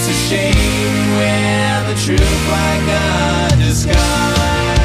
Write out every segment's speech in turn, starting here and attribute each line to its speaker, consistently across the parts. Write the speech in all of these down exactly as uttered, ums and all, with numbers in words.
Speaker 1: It's a shame you wear the truth like a disguise.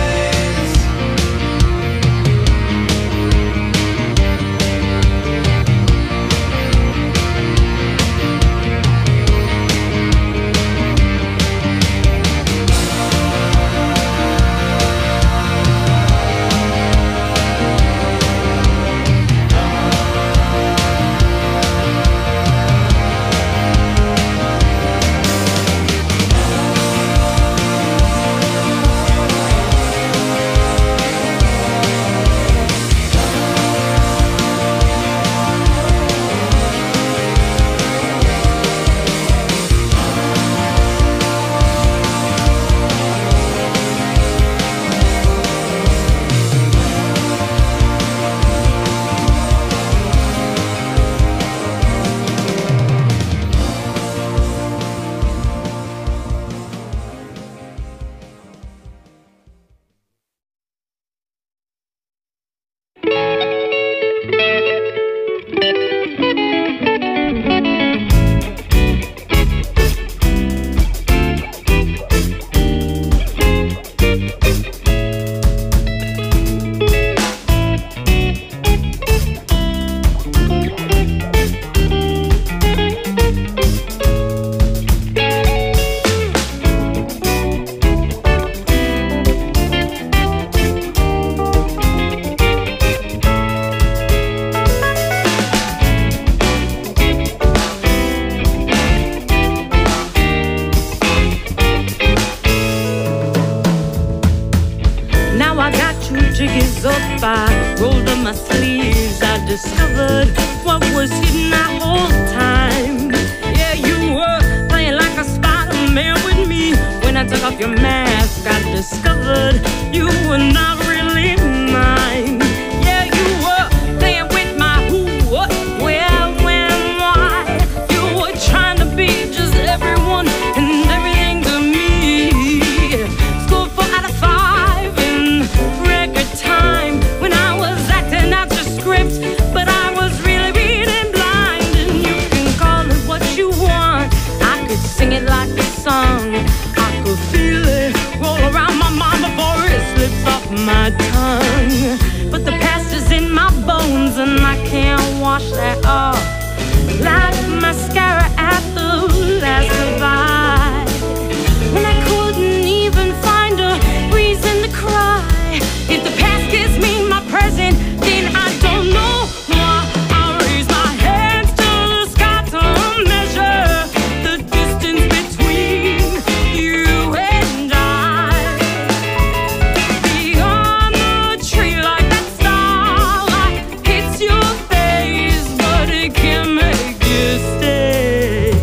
Speaker 2: I rolled up my sleeves, I discovered what was hidden that whole time. Yeah, you were playing like a Spider-Man with me. When I took off your mask, I discovered you were not really mine. Yeah, you were playing with my who, what, where, when, why. You were trying to be just everyone and everything to me. Scored four out of five in record time when I was acting out your script, but I was really reading blind. And you can call it what you want, I could sing it like a song, I could feel it roll around my mind before it slips off my tongue. But the past is in my bones and I can't wash that off like mascara at the last goodbye. When I couldn't even find a reason to cry. If the past gives me my present, then I don't know why. I'll raise my hands to the sky to measure the distance between you and I. Beyond the tree like that starlight hits your face, but it can't make you stay.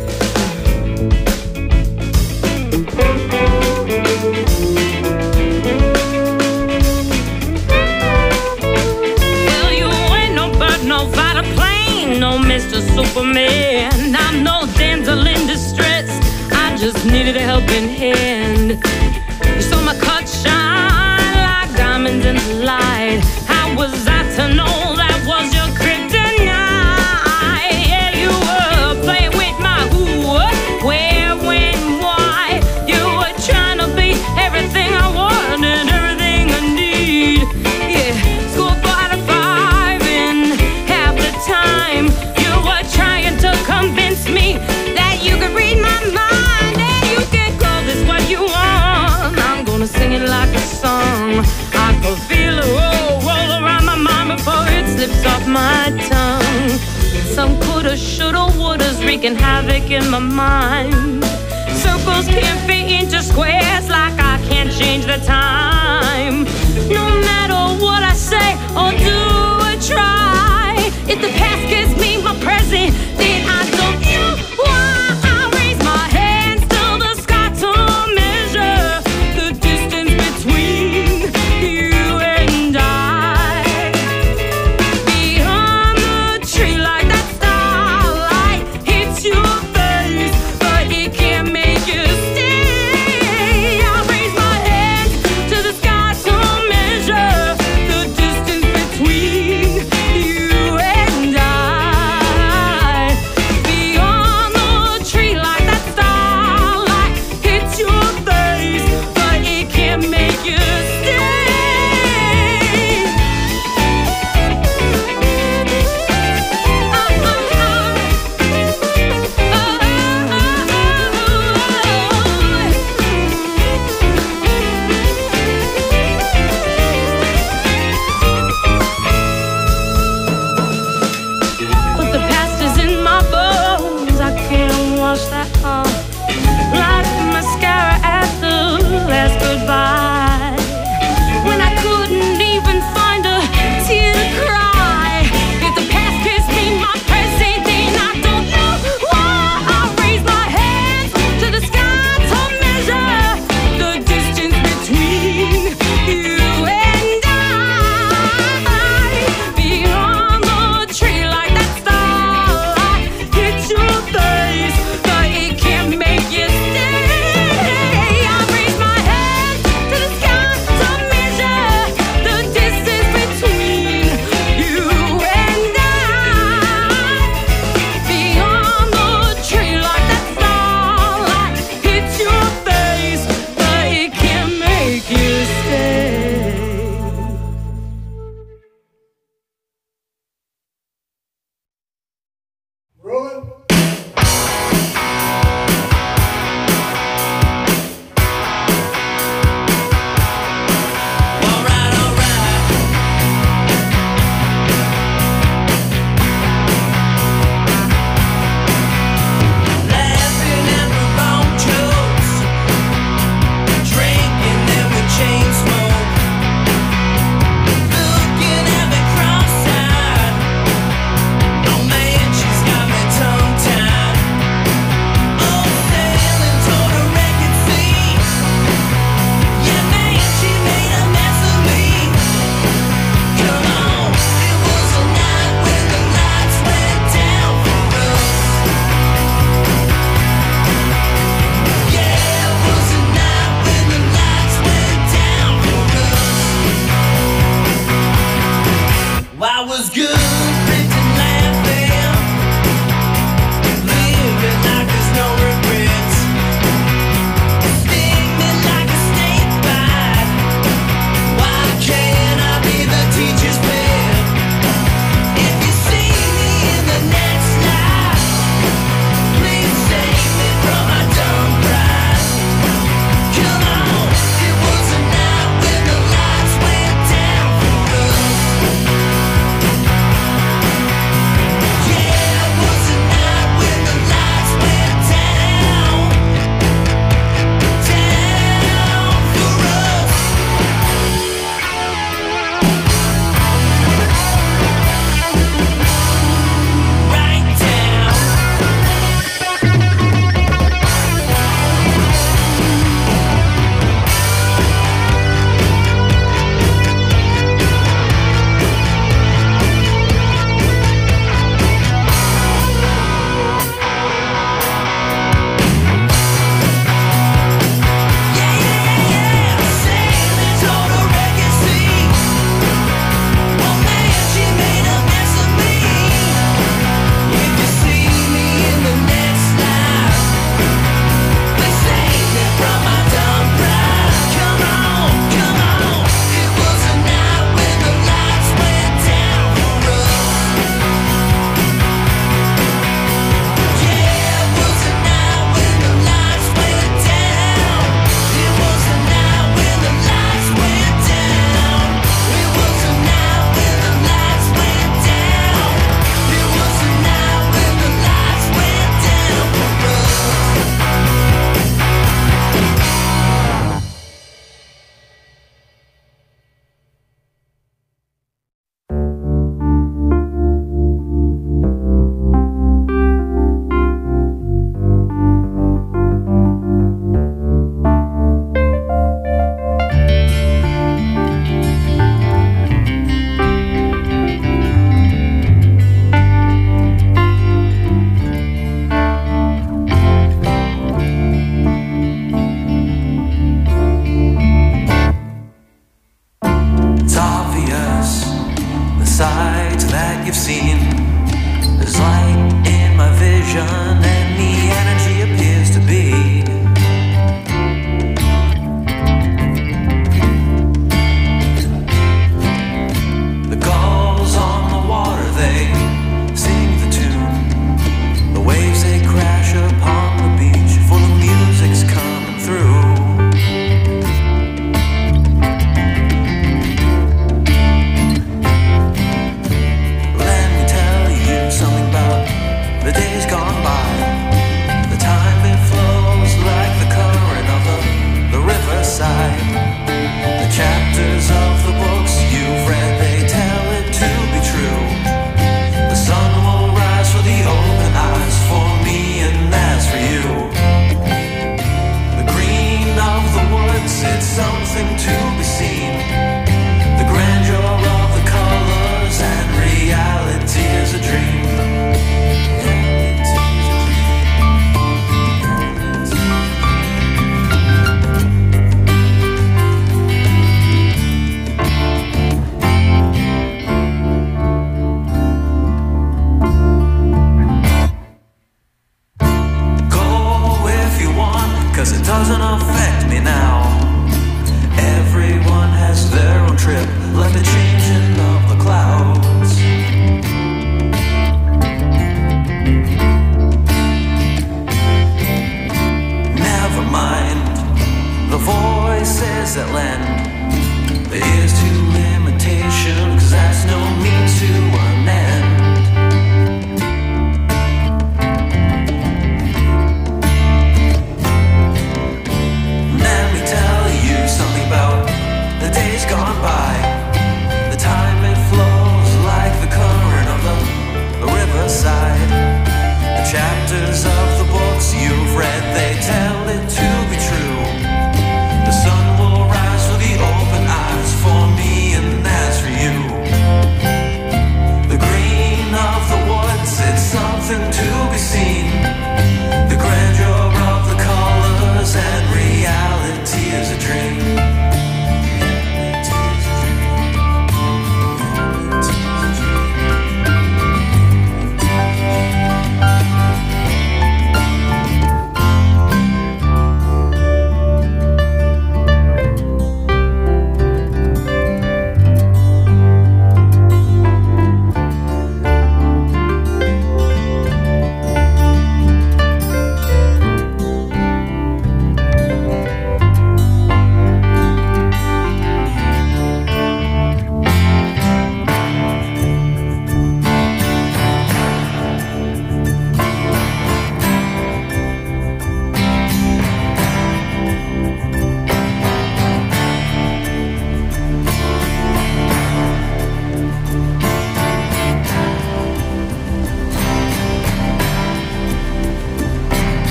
Speaker 2: Well, you ain't no bird, no fighter plane, no Mister Superman. I'm no damsel in distress, I just needed a helping hand. You saw my cut shine like diamonds in the light. How was I to know that was your kryptonite? Yeah, you were playing with my who, what, where, when, why. You were trying to be everything I want and everything I need. Yeah, scored four out of five in half the time. You were trying to convince me that you could read my mind and you can call this what you want. I'm gonna sing it like a song, I could feel it roll, roll around my mind before it slips off my tongue. Some coulda, shoulda, wouldas wreaking havoc in my mind. Circles can't fit into squares like I can't change the time. No matter what I say or do or try, if the past gives me my present, then I don't know why. I raise my hands to the sky to measure the distance between you and I. Beyond the tree like that starlight hits your face, but it can't make you stay. I raise my hands to the sky
Speaker 3: the days gone by.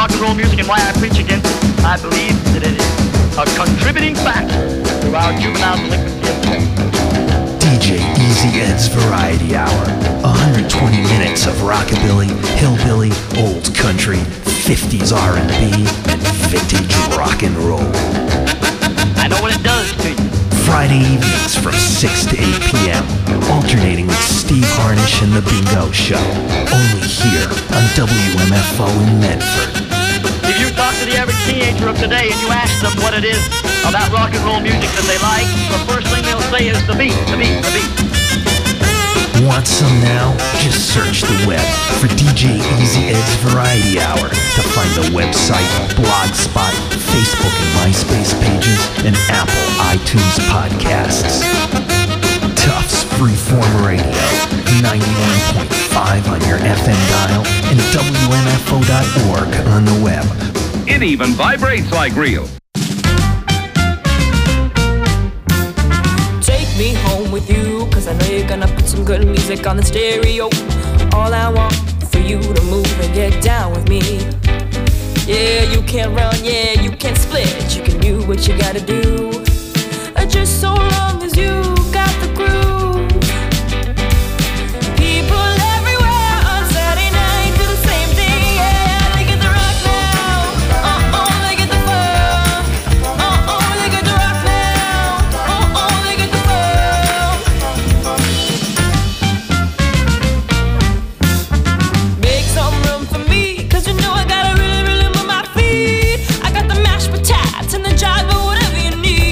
Speaker 3: rock and roll music and why I preach against it. I believe that it is a contributing factor to our juvenile delinquency epidemic.
Speaker 4: D J Easy Ed's Variety Hour. one hundred twenty minutes of rockabilly, hillbilly, old country, fifties R and B, and vintage rock and roll.
Speaker 3: I know what it does to you.
Speaker 4: Friday evenings from six to eight p.m. Alternating with Steve Harnish and The Bingo Show. Only here on W M F O in Medford.
Speaker 3: If you talk to the average teenager of today and you ask them what it is about rock and roll music that they like, the first thing they'll say is the beat, the beat, the beat.
Speaker 4: Want some now? Just search the web for D J Easy Ed's Variety Hour to find the website, Blogspot, Facebook and MySpace pages, and Apple iTunes podcasts. Tufts Freeform Radio, ninety-one point five on your F M dial, and W M F O dot org on the web.
Speaker 5: It even vibrates like real.
Speaker 2: Take me home with you, cause I know you're gonna put some good music on the stereo. All I want for you to move and get down with me. Yeah, you can't run, yeah, you can't split. You can do what you gotta do. Just so long as you got the groove. People everywhere on Saturday night do the same thing, yeah. They get the rock now, uh-oh, they get the fun. Uh-oh, they get the rock now, uh-oh, they get the fun. Make some room for me, cause you know I gotta really, really move my feet. I got the mashed potatoes and the jive, but whatever you need.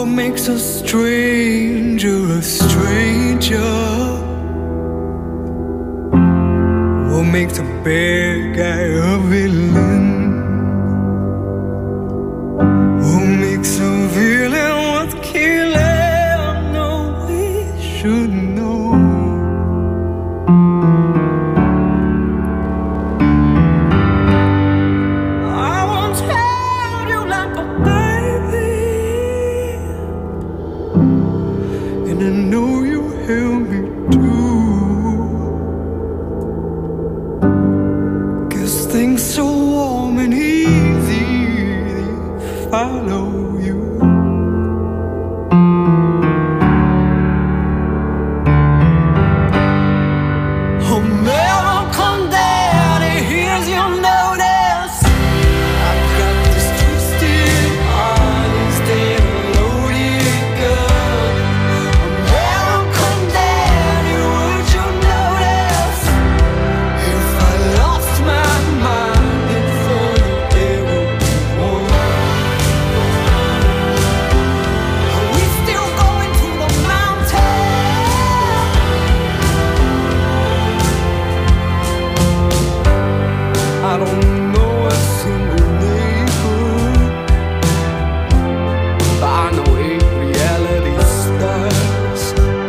Speaker 6: makes a stranger a stranger? What makes a bad guy a villain? What makes a villain worth killing? No, we should know. I once held you like a baby, and I know you held me too. Things so warm and easy, they follow you. American Daddy, here's your notice. I've got this twisted heart instead of loaded gun. American Daddy, would you notice if I lost my mind in front of everyone? Are we still going to the mountain? I don't know a single neighbor, but I know where reality starts.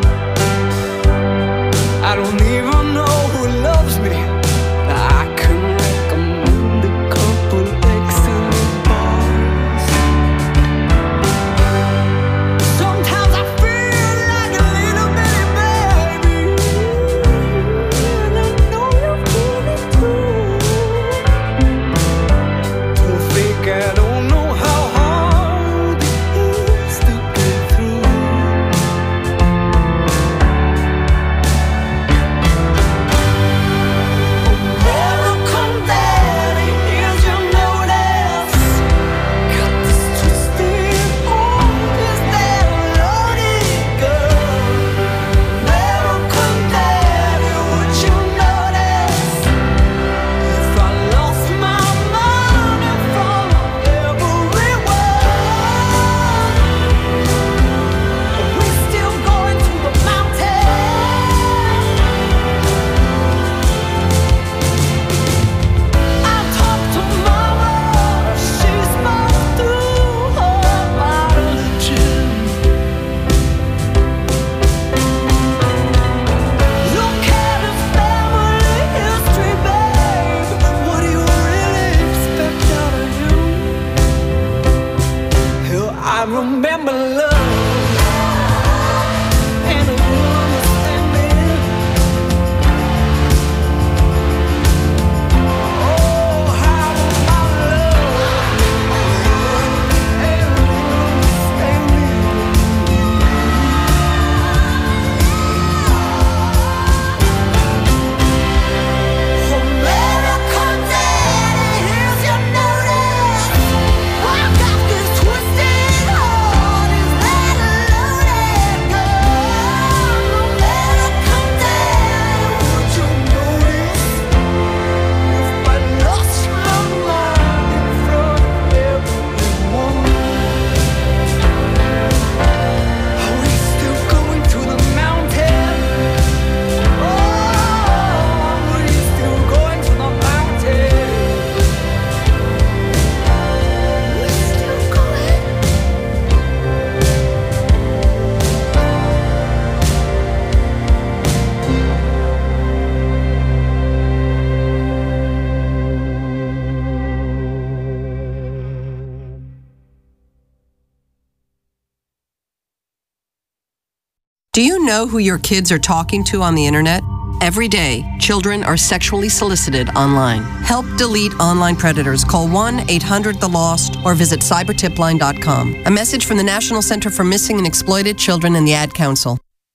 Speaker 6: I don't even know who loves me. I can recommend a couple excellent bars. Sometimes I feel like a little bitty baby, and I know you feel it too. Don't think I don't know how hard it is to get through. American Daddy, here's your notice. Got this twisted heart, is that a loaded gun? American Daddy, would you notice if I lost my mind in front of everyone? Are we still going to the mountain? I talked to Mama, she spoke through her bottle of gin. Look at his family history, babe. What do you really expect out of him? Hell, I remember love and a understanding. Oh, how my love and understanding. American Daddy, here's your notice. I got this twisted heart, is that a loaded gun? American Daddy, would you notice if I lost my mind in front of everyone? Are we still going to the mountain? Oh, are we still going to the mountain? We're still going.
Speaker 7: Do you know who your kids are talking to on the internet? Every day, children are sexually solicited online. Help delete online predators. Call one eight hundred the lost or visit cyber tip line dot com. A message from the National Center for Missing and Exploited Children and the Ad Council.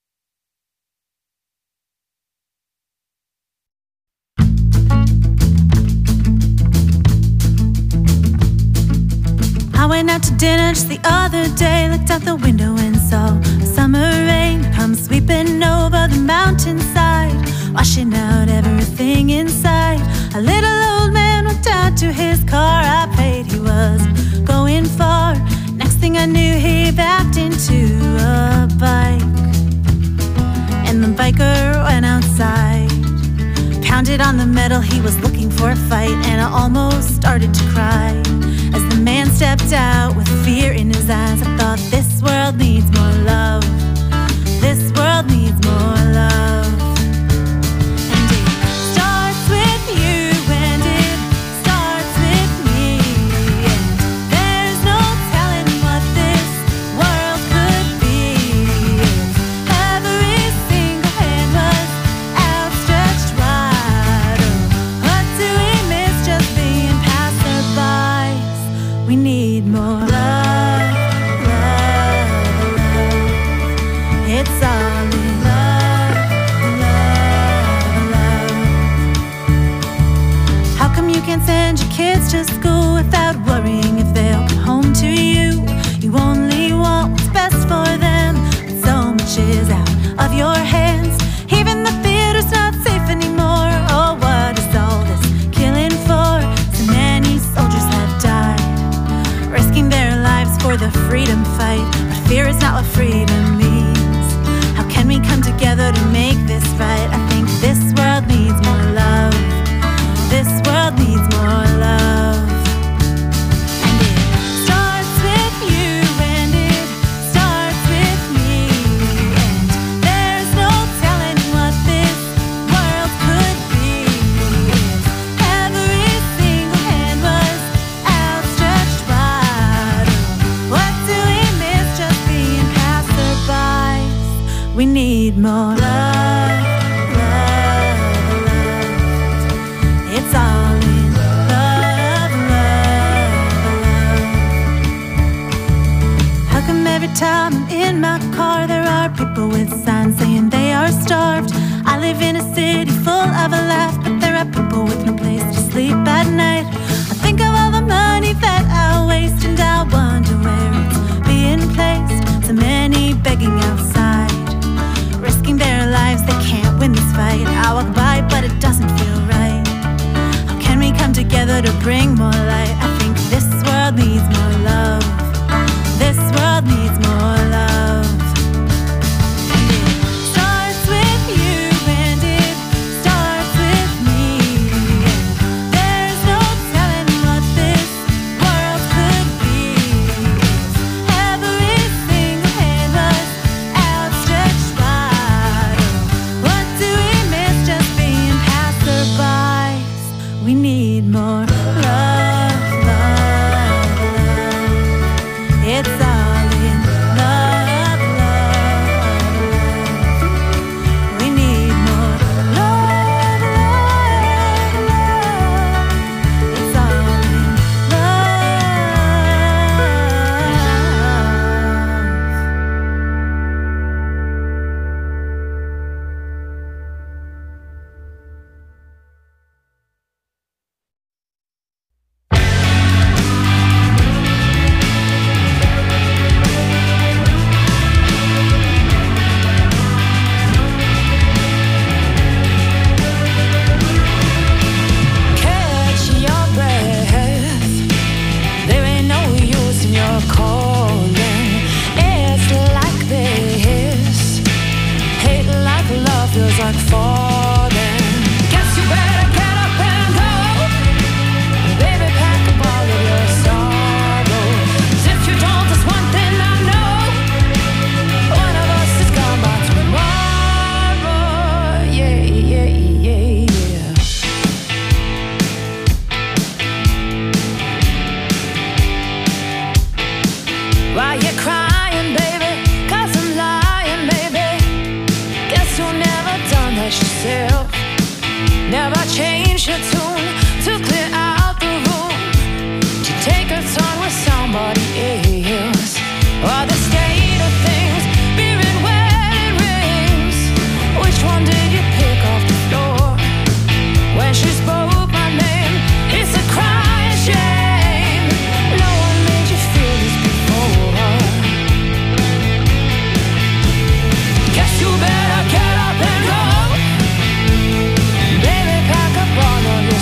Speaker 8: I went out to dinner just the other day, looked out the window and saw a summer rain come sweeping over the mountainside, washing out everything inside. A little old man went out to his car. I prayed he was going far. Next thing I knew, he backed into pounded on the metal, he was looking for a fight, and I almost started to cry. As the man stepped out with fear in his eyes, I thought, this world needs more love. This world needs more love. And it starts with you, and it starts with me. And there's no telling what this world could be if every single hand was outstretched wide. Oh, what do we miss just being passerbys? We need more love, love, love. It's all in love, love, love. How come you can't send your kids to school without worrying if they'll come home to you? You only want what's best for them, but so much is out of your hands. Even the theater's not safe anymore. Oh, what is all this killing for? So many soldiers have died, risking their lives for the freedom fight. But fear is not what freedom means. How can we come together to make this right? I think this world needs more love. This world needs more love. And it starts with you, and it starts with me. And there's no telling what this world could be if every single hand was outstretched wide. What do we miss just being passerbys? We need more love, love, love. It's all in love, love, love. How come every time I'm in my car there are people with signs saying they are starved? I live in a city full of a laugh, but there are people with no place to sleep at night. I think of all the money that I waste, and I wonder where it's being placed. So many begging outside, risking their lives, they can't win this fight. I walk by, but it doesn't feel right. How can we come together to bring more light? I think this world needs more love. This world needs more love. And it starts with you, and it starts with me. And there's no telling what this world could be if every single hand was outstretched wide. Oh, what do we miss just being passerbys? We need more love, love, love. It's all in love, love, love. We need more love, love, love. It's all in catch your breath. There ain't no use in your calling. It's like this. Hate like love feels like falling. Guess you better get up and go. Baby, pack up all of your sorrows. If you don't, there's one thing I know. One of us is gone by tomorrow. Yeah, yeah, yeah, yeah. Why you crying, baby? 'Cause I'm lying, baby. Guess you never done that yourself. Never changed your tune to clear out the room, to take a turn with somebody else. Or the state of things, beer and wedding rings. Which one did you pick off the floor? When she spoke my name, it's a crying shame. No one made you feel this before. Guess you better get up and go. Baby, pack up all of your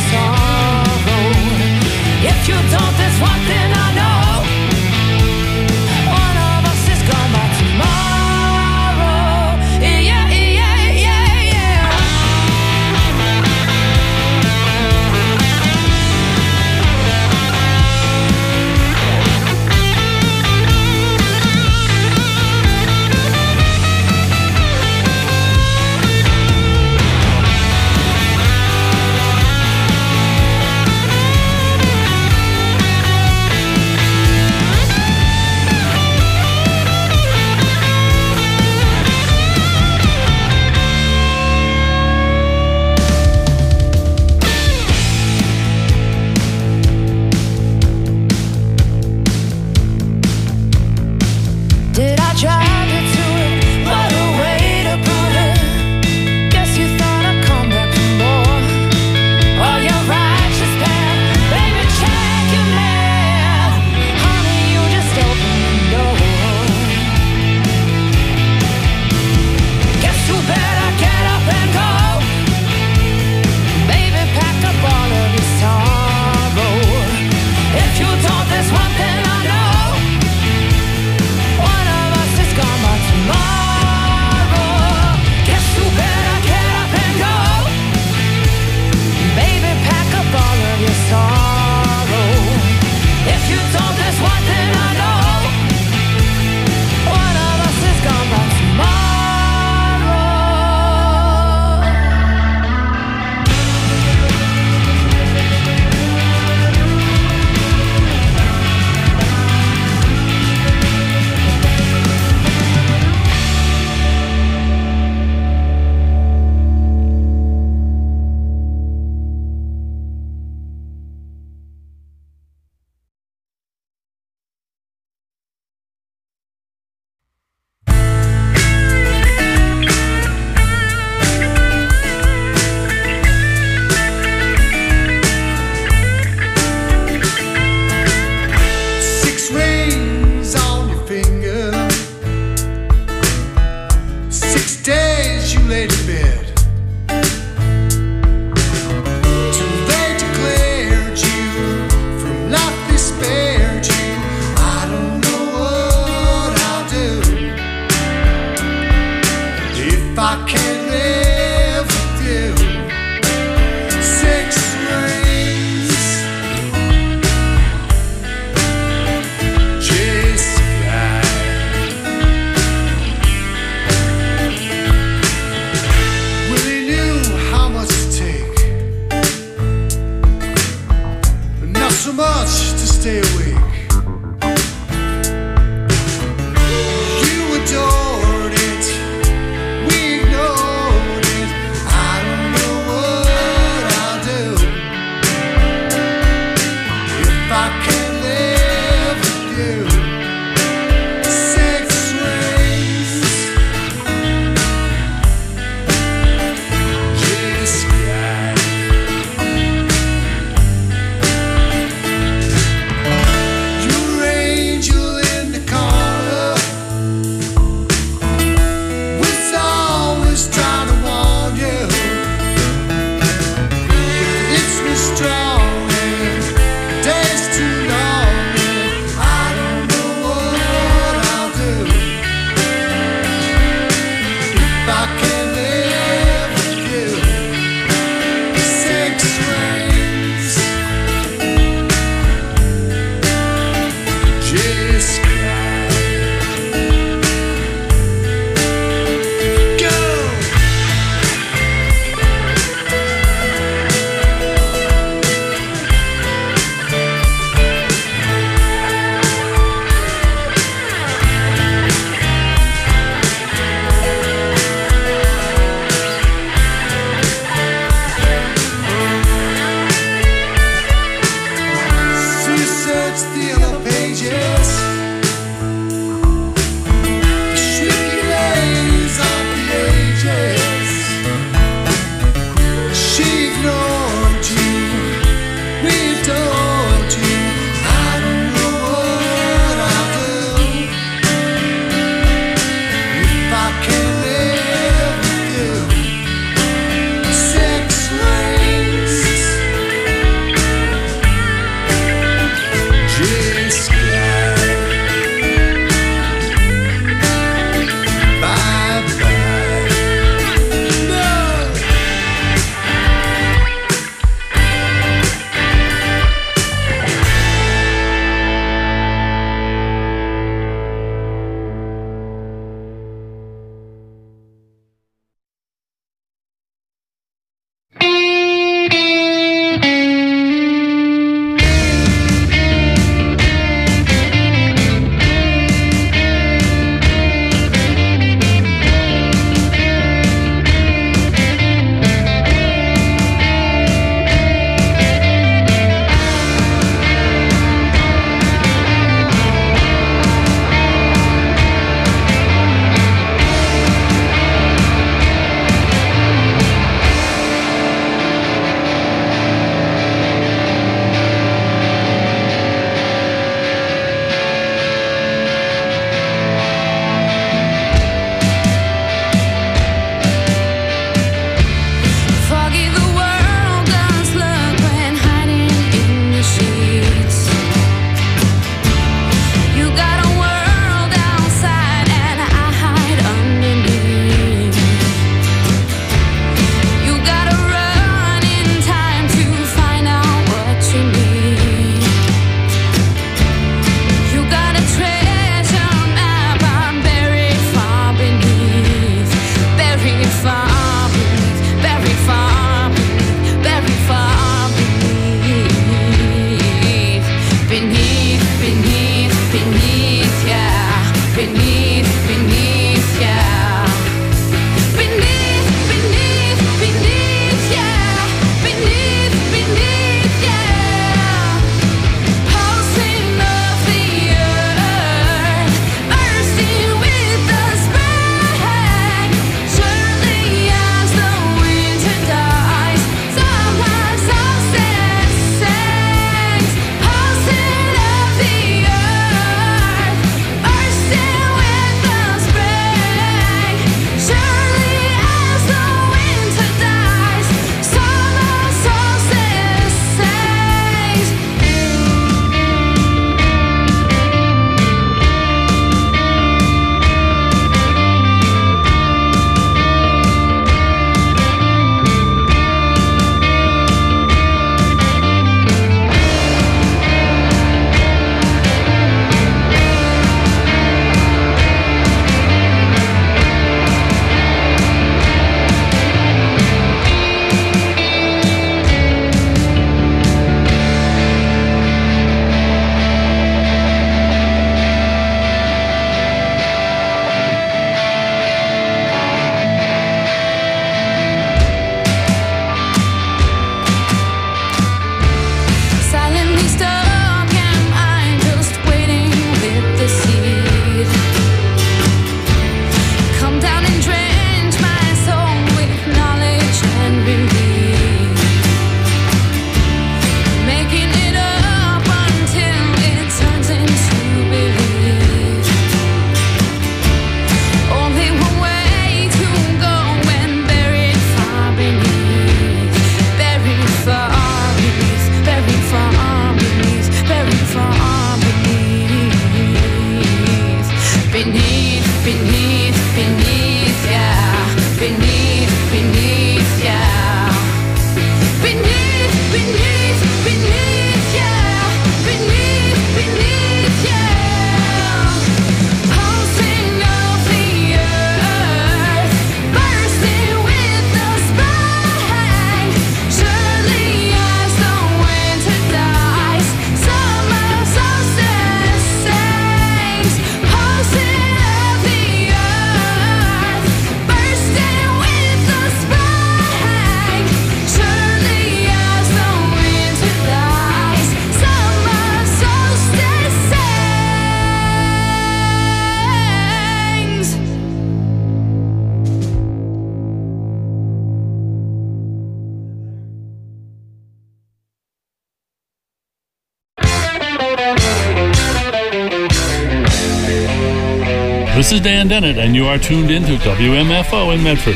Speaker 9: This is Dan Dennett, and you are tuned into W M F O in Medford.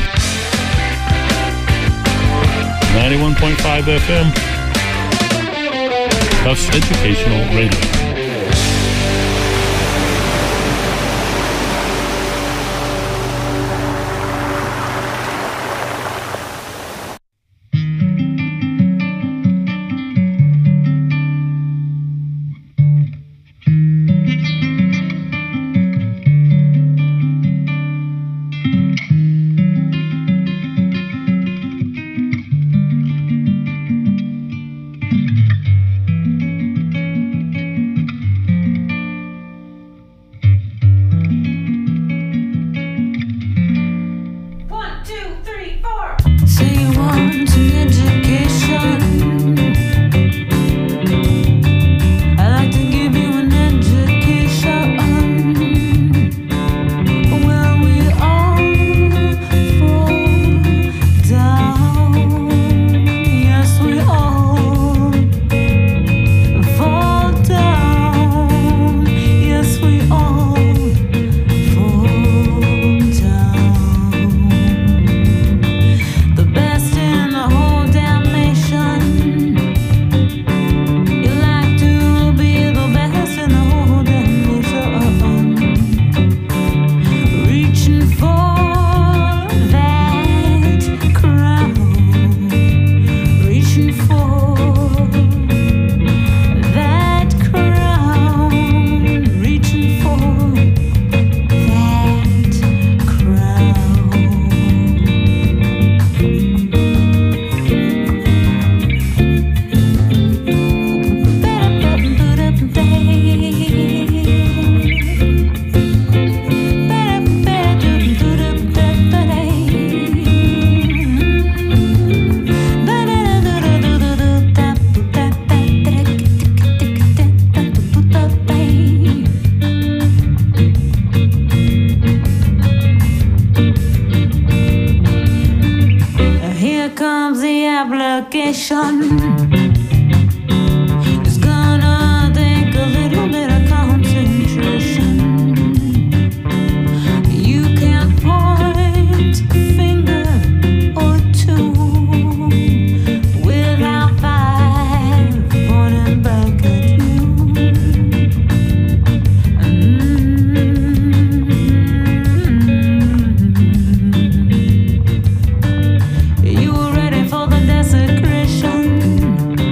Speaker 9: ninety-one point five F M. Tufts Educational Radio.
Speaker 8: You were ready for the desecration.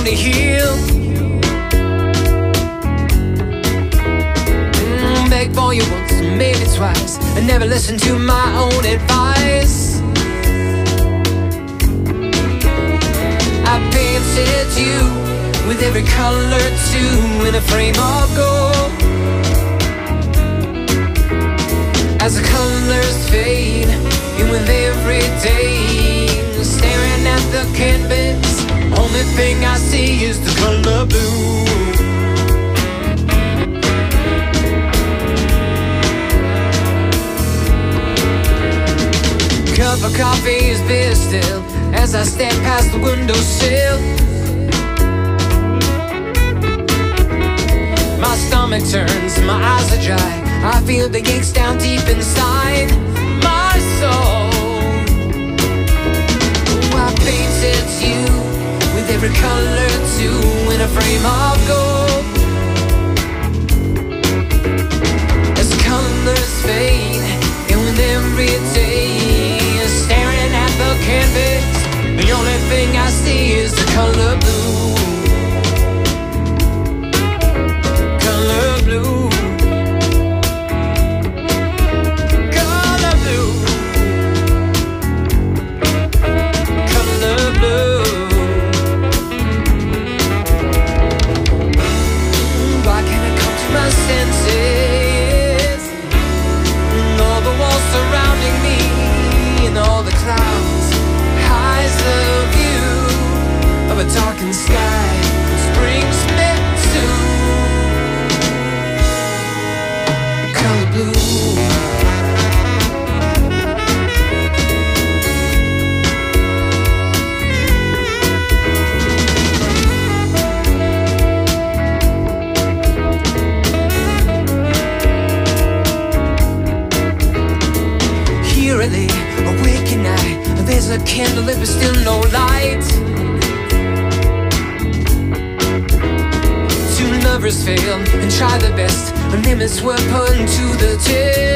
Speaker 6: to heal. Mm, beg for you once, maybe twice, and never listen to my own advice. I painted you with every color too in a frame of gold. As the colors fade, and with every day, staring at the canvas, only thing I see is the color blue. Cup of coffee is beer still, as I stand past the windowsill. My stomach turns, my eyes are dry, I feel the aches down deep inside my soul. Oh, I painted you with every color too in a frame of gold. As the colors fade, and with every day, staring at the canvas, the only thing I see is the color blue. Color blue. Color blue. Color blue. Why can't I come to my senses? And all the walls surrounding me, and all the clouds hides the view of a darkened sky, which brings me to color blue. Eerily awake at night, there's a candle lit but still no light. Two lovers fail and try their best, limits were put to the test.